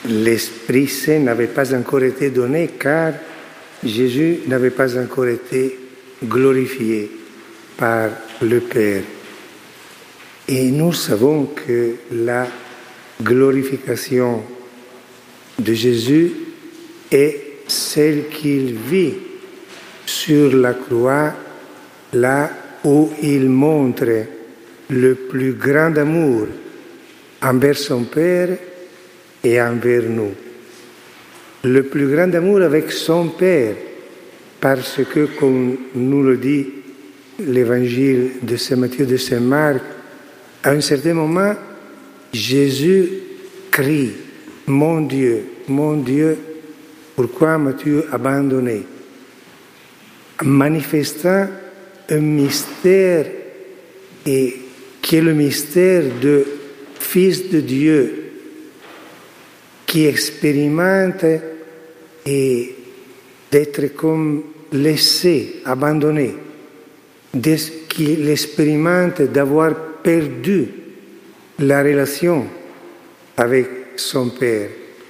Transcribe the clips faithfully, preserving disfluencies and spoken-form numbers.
l'Esprit Saint n'avait pas encore été donné car Jésus n'avait pas encore été glorifié par le Père. Et nous savons que la glorification de Jésus est celle qu'il vit sur la croix, là où il montre le plus grand amour envers son Père et envers nous. Le plus grand amour avec son Père, parce que, comme nous le dit l'évangile de Saint Matthieu, de Saint Marc, à un certain moment, Jésus crie « Mon Dieu, mon Dieu, pourquoi m'as-tu abandonné ?» manifestant un mystère et qui est le mystère de Fils de Dieu qui expérimente et d'être comme laissé, abandonné, qui expérimente d'avoir perdu la relation avec son Père.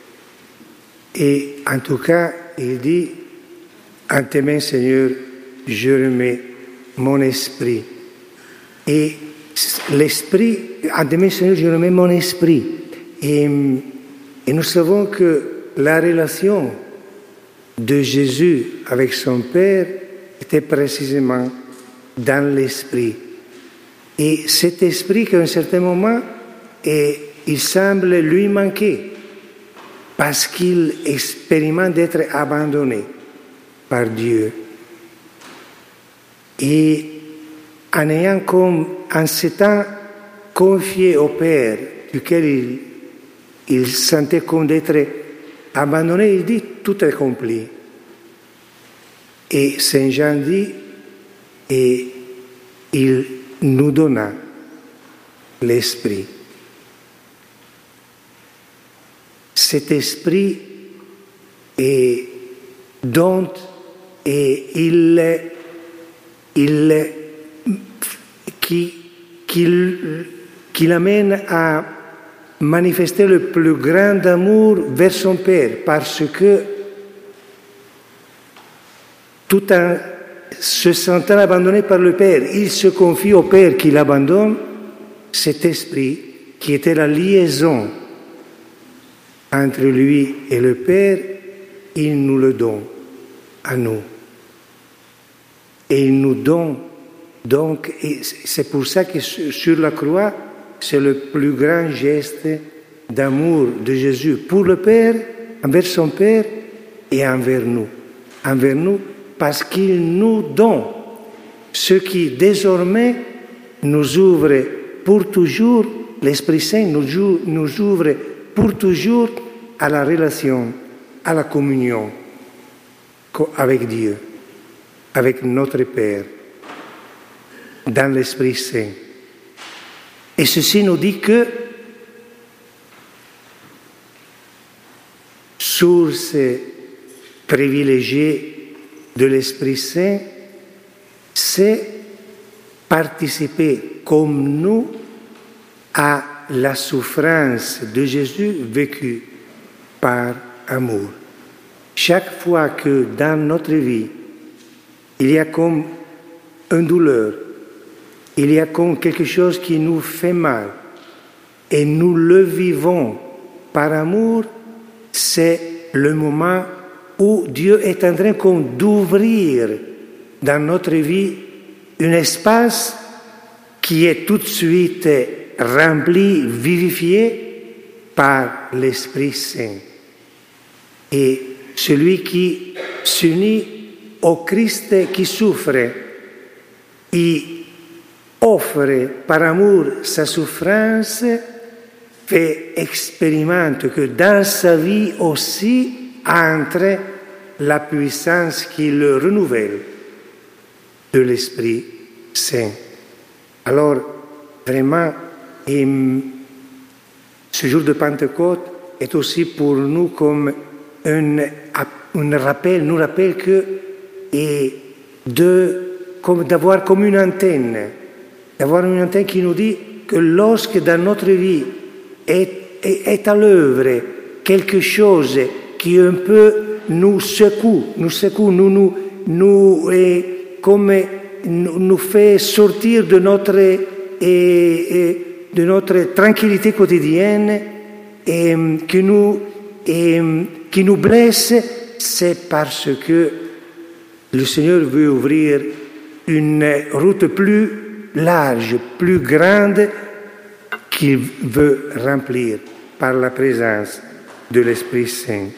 Et en tout cas, il dit, en tes mains, Seigneur, je remets mon esprit. Et l'esprit, en tes mains, Seigneur, je remets mon esprit. Et, et nous savons que la relation de Jésus avec son Père était précisément dans l'esprit. Et cet esprit qu'à un certain moment, et il semble lui manquer parce qu'il expérimente d'être abandonné par Dieu. Et en ayant comme, en s'étant confié au Père, duquel il, il sentait comme d'être abandonné, il dit tout est accompli. Et Saint Jean dit, et il nous donna l'Esprit. Cet esprit est dont et il, il qui, qui, qui l'amène à manifester le plus grand amour vers son Père, parce que tout en se sentant abandonné par le Père, il se confie au Père qui l'abandonne. Cet esprit qui était la liaison entre lui et le Père, il nous le donne à nous. Et il nous donne, donc, et c'est pour ça que sur la croix, c'est le plus grand geste d'amour de Jésus pour le Père, envers son Père et envers nous. Envers nous, parce qu'il nous donne ce qui désormais nous ouvre pour toujours, l'Esprit Saint nous, nous ouvre pour toujours à la relation, à la communion avec Dieu, avec notre Père, dans l'Esprit Saint. Et ceci nous dit que, source privilégiée de l'Esprit Saint, c'est participer comme nous à la souffrance de Jésus vécue par amour. Chaque fois que dans notre vie, il y a comme une douleur, il y a comme quelque chose qui nous fait mal, et nous le vivons par amour, c'est le moment où Dieu est en train comme d'ouvrir dans notre vie un espace qui est tout de suite rempli, vivifié par l'Esprit Saint. Et celui qui s'unit au Christ qui souffre, il offre par amour sa souffrance, fait expérimente que dans sa vie aussi entre la puissance qui le renouvelle de l'Esprit Saint. Alors, vraiment, et ce jour de Pentecôte est aussi pour nous comme un, un rappel, nous rappelle que et de, comme, d'avoir comme une antenne, d'avoir une antenne qui nous dit que lorsque dans notre vie est, est, est à l'œuvre quelque chose qui un peu nous secoue, nous secoue, nous, nous, nous et comme nous, nous fait sortir de notre, et, et, de notre tranquillité quotidienne et qui nous, et, qui nous blesse, c'est parce que le Seigneur veut ouvrir une route plus large, plus grande, qu'il veut remplir par la présence de l'Esprit Saint.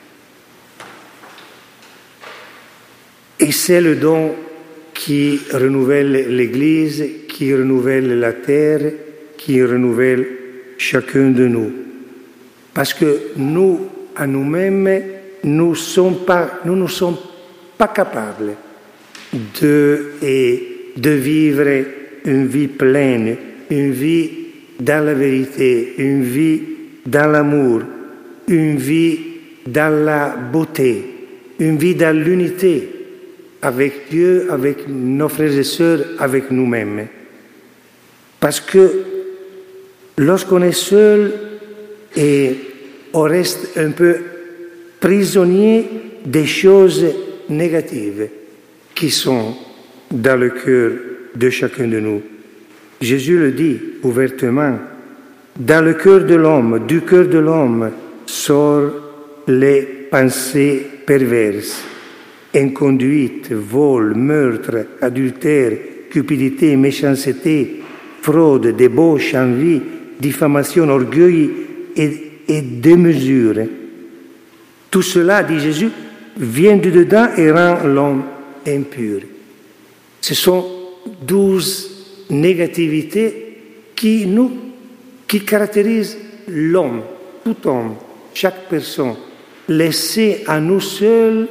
Et c'est le don qui renouvelle l'Église, qui renouvelle la terre, qui renouvelle chacun de nous. Parce que nous, à nous-mêmes, nous sommes pas, nous ne sommes pas capables de, et, de vivre une vie pleine, une vie dans la vérité, une vie dans l'amour, une vie dans la beauté, une vie dans l'unité avec Dieu, avec nos frères et sœurs, avec nous-mêmes. Parce que lorsqu'on est seul, et on reste un peu prisonnier des choses négatives qui sont dans le cœur de chacun de nous. Jésus le dit ouvertement, dans le cœur de l'homme, du cœur de l'homme, sortent les pensées perverses, inconduite, vol, meurtre, adultère, cupidité, méchanceté, fraude, débauche, envie, diffamation, orgueil et, et démesure. Tout cela, dit Jésus, vient du dedans et rend l'homme impur. Ce sont douze négativités qui nous, qui caractérisent l'homme, tout homme, chaque personne. Laissé à nous seuls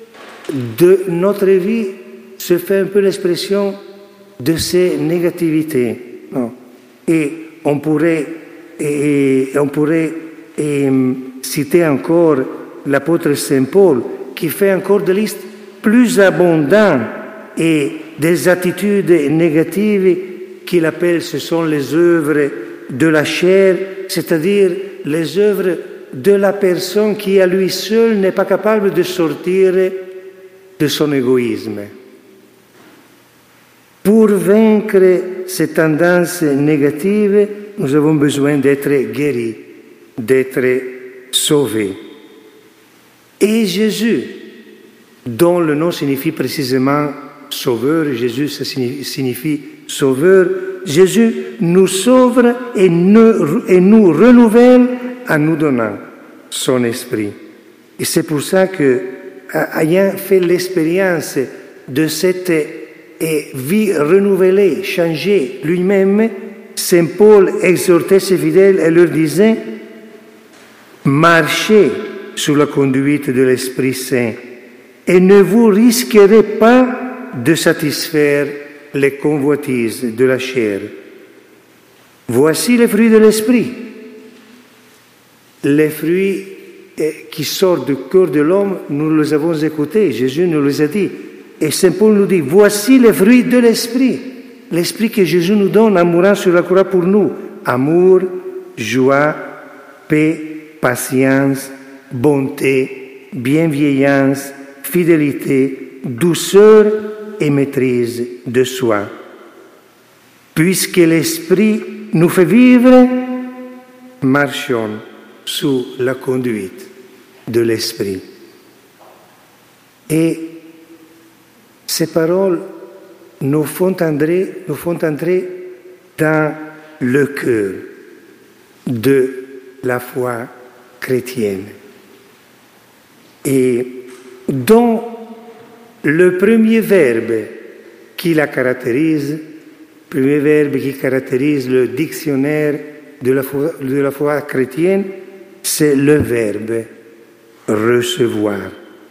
de notre vie se fait un peu l'expression de ces négativités. Non. Et on pourrait, et, on pourrait et, citer encore l'apôtre Saint Paul qui fait encore des listes plus abondantes et des attitudes négatives qu'il appelle, ce sont les œuvres de la chair, c'est-à-dire les œuvres de la personne qui à lui seul n'est pas capable de sortir de son égoïsme. Pour vaincre ces tendances négatives, nous avons besoin d'être guéris, d'être sauvés. Et Jésus, dont le nom signifie précisément sauveur, Jésus ça signifie sauveur, Jésus nous sauve et nous, et nous renouvelle en nous donnant son esprit. Et c'est pour ça que, ayant fait l'expérience de cette vie renouvelée, changée lui-même, Saint Paul exhortait ses fidèles et leur disait « Marchez sous la conduite de l'Esprit Saint et ne vous risquerez pas de satisfaire les convoitises de la chair. Voici les fruits de l'Esprit. » Les fruits qui sortent du cœur de l'homme, nous les avons écoutés, Jésus nous les a dit. Et Saint Paul nous dit, voici les fruits de l'Esprit. L'Esprit que Jésus nous donne en mourant sur la croix pour nous. Amour, joie, paix, patience, bonté, bienveillance, fidélité, douceur et maîtrise de soi. Puisque l'Esprit nous fait vivre, marchons sous la conduite de l'Esprit. Et ces paroles nous font entrer, nous font entrer dans le cœur de la foi chrétienne. Et dont le premier verbe qui la caractérise, le premier verbe qui caractérise le dictionnaire de la foi, de la foi chrétienne, c'est le verbe recevoir.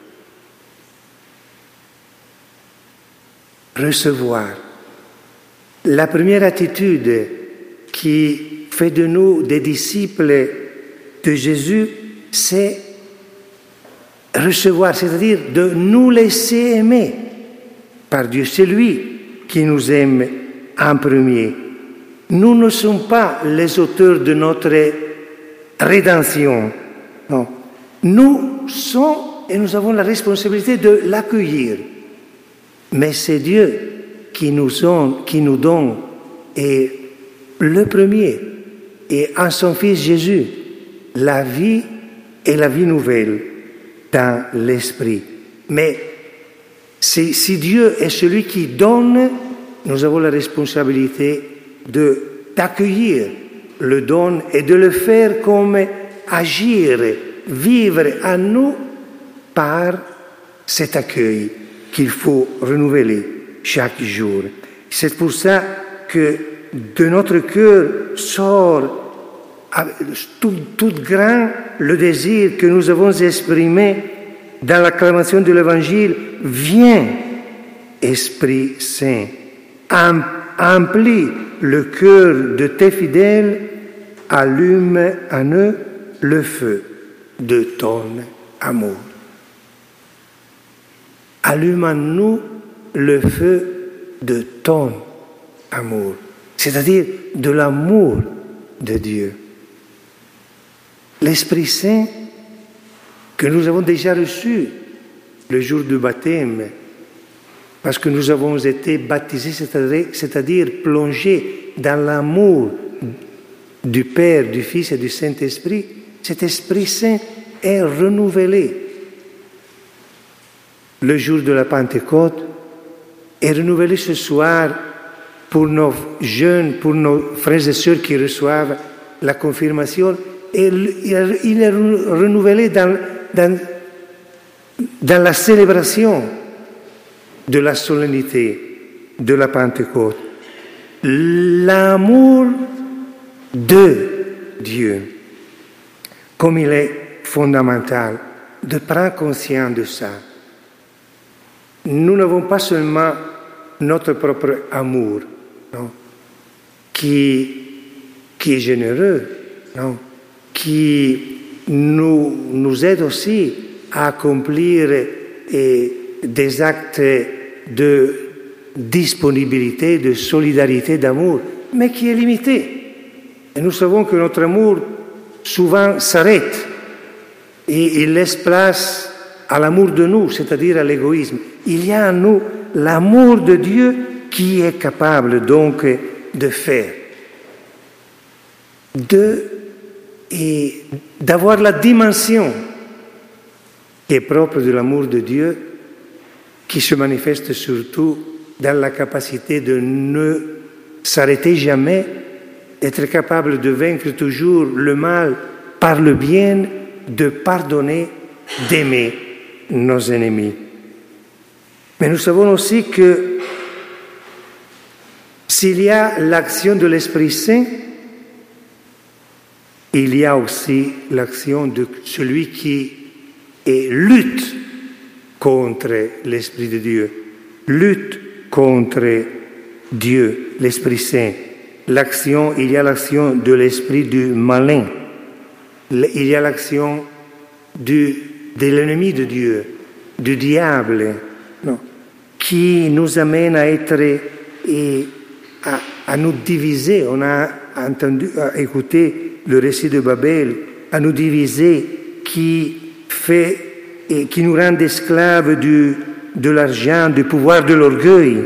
Recevoir. La première attitude qui fait de nous des disciples de Jésus, c'est recevoir, c'est-à-dire de nous laisser aimer par Dieu. C'est lui qui nous aime en premier. Nous ne sommes pas les auteurs de notre rédemption. Non. Nous sommes et nous avons la responsabilité de l'accueillir. Mais c'est Dieu qui nous, donne, qui nous donne et le premier, et en son Fils Jésus, la vie et la vie nouvelle dans l'Esprit. Mais si, si Dieu est celui qui donne, nous avons la responsabilité de, d'accueillir le don et de le faire comme agir, vivre à nous par cet accueil qu'il faut renouveler chaque jour. C'est pour ça que de notre cœur sort tout, tout grand le désir que nous avons exprimé dans l'acclamation de l'Évangile. Viens, Esprit Saint, emplis le cœur de tes fidèles, allume en eux le feu de ton amour. Allume en nous le feu de ton amour, c'est-à-dire de l'amour de Dieu. L'Esprit Saint que nous avons déjà reçu le jour du baptême, parce que nous avons été baptisés, c'est-à-dire, c'est-à-dire plongés dans l'amour du Père, du Fils et du Saint-Esprit, cet Esprit Saint est renouvelé. Le jour de la Pentecôte est renouvelé ce soir pour nos jeunes, pour nos frères et sœurs qui reçoivent la confirmation. Et il est renouvelé dans, dans, dans la célébration de la solennité de la Pentecôte. L'amour de Dieu, comme il est fondamental, de prendre conscience de ça. Nous n'avons pas seulement notre propre amour, non, qui, qui est généreux, non, qui nous, nous aide aussi à accomplir et, des actes de disponibilité, de solidarité, d'amour, mais qui est limité. Et nous savons que notre amour souvent s'arrête et il laisse place à l'amour de nous, c'est-à-dire à l'égoïsme. Il y a en nous l'amour de Dieu qui est capable donc de faire, de, et d'avoir la dimension qui est propre de l'amour de Dieu, qui se manifeste surtout dans la capacité de ne s'arrêter jamais, d'être capable de vaincre toujours le mal par le bien, de pardonner, d'aimer nos ennemis. Mais nous savons aussi que s'il y a l'action de l'Esprit Saint, il y a aussi l'action de celui qui est lutte contre l'Esprit de Dieu, lutte contre Dieu, l'Esprit Saint. L'action, il y a l'action de l'esprit du malin, il y a l'action du, de l'ennemi de Dieu, du diable, non, qui nous amène à être et à, à nous diviser. On a entendu, à écouter le récit de Babel, à nous diviser, qui fait et qui nous rend esclaves du, de l'argent, du pouvoir de l'orgueil.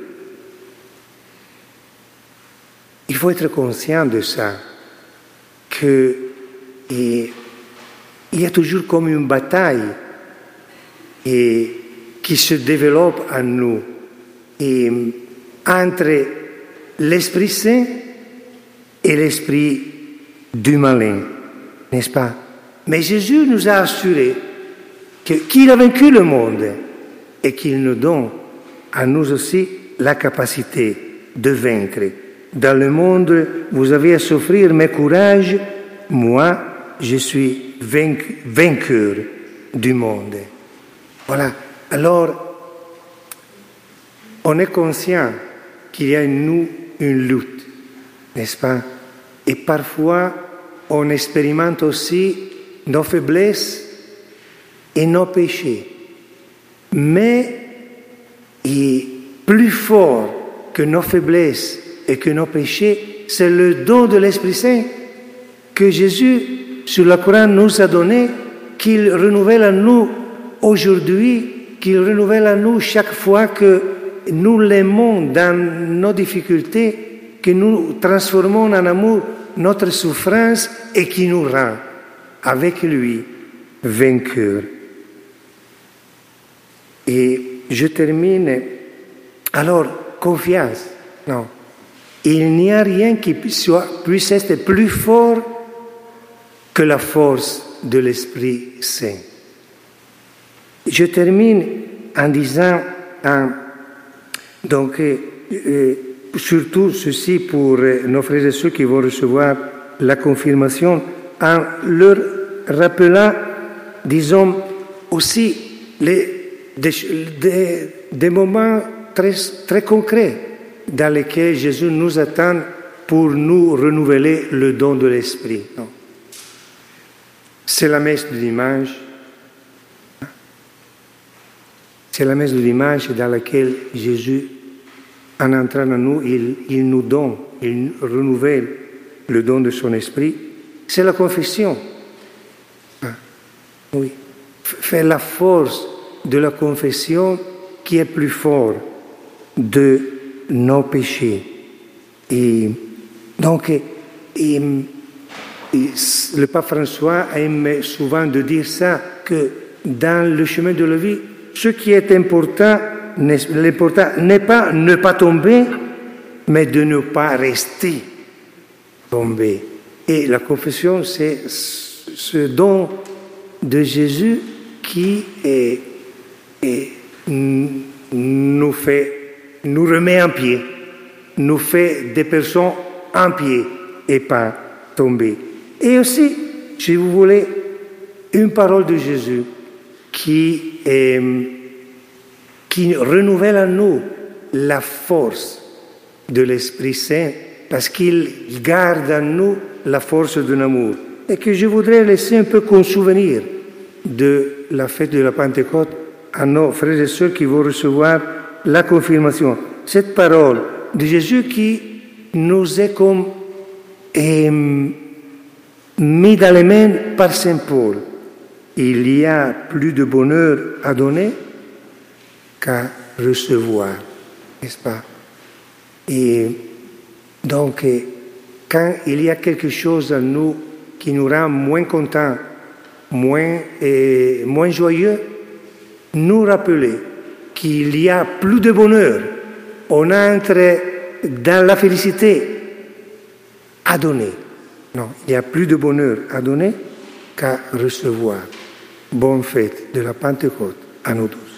Il faut être conscient de ça, que et, il y a toujours comme une bataille et, qui se développe en nous et, entre l'Esprit Saint et l'Esprit du malin, n'est-ce pas? Mais Jésus nous a assuré que, qu'il a vaincu le monde et qu'il nous donne à nous aussi la capacité de vaincre. Dans le monde, vous avez à souffrir, mais courage, moi, je suis vaincu, vainqueur du monde. Voilà. Alors, on est conscient qu'il y a en nous une lutte, n'est-ce pas? Et parfois, on expérimente aussi nos faiblesses et nos péchés. Mais, et plus fort que nos faiblesses et que nos péchés, c'est le don de l'Esprit Saint que Jésus sur la croix nous a donné, qu'il renouvelle à nous aujourd'hui, qu'il renouvelle à nous chaque fois que nous l'aimons dans nos difficultés, que nous transformons en amour notre souffrance et qui nous rend avec lui vainqueurs. Et je termine. Alors, confiance. Non. Il n'y a rien qui soit, puisse être plus fort que la force de l'Esprit Saint. Je termine en disant, en, donc, euh, euh, surtout ceci pour euh, nos frères et sœurs qui vont recevoir la confirmation, en leur rappelant, disons, aussi les, des, des, des moments très, très concrets dans lesquels Jésus nous attend pour nous renouveler le don de l'Esprit. Non. C'est la messe du dimanche. C'est la messe du dimanche dans laquelle Jésus, en entrant en nous, il, il nous donne, il renouvelle le don de son Esprit. C'est la confession. Ah, oui. Faire la force de la confession qui est plus fort de nos péchés. Et donc, et, et le pape François aime souvent de dire ça, que dans le chemin de la vie, ce qui est important, l'important n'est pas ne pas tomber, mais de ne pas rester tombé. Et la confession, c'est ce don de Jésus qui est, est, nous fait, nous remet en pied, nous fait des personnes en pied et pas tomber. Et aussi, si vous voulez, une parole de Jésus qui, est, qui renouvelle en nous la force de l'Esprit Saint, parce qu'il garde en nous la force de l'amour. Et que je voudrais laisser un peu comme souvenir de la fête de la Pentecôte à nos frères et sœurs qui vont recevoir la confirmation. Cette parole de Jésus qui nous est comme eh, mis dans les mains par Saint Paul. Il y a plus de bonheur à donner qu'à recevoir, n'est-ce pas? Et donc, quand il y a quelque chose en nous qui nous rend moins contents, moins, et moins joyeux, nous rappeler qu'il y a plus de bonheur. On entre dans la félicité à donner. Non, il y a plus de bonheur à donner qu'à recevoir. Bonne fête de la Pentecôte à nous tous.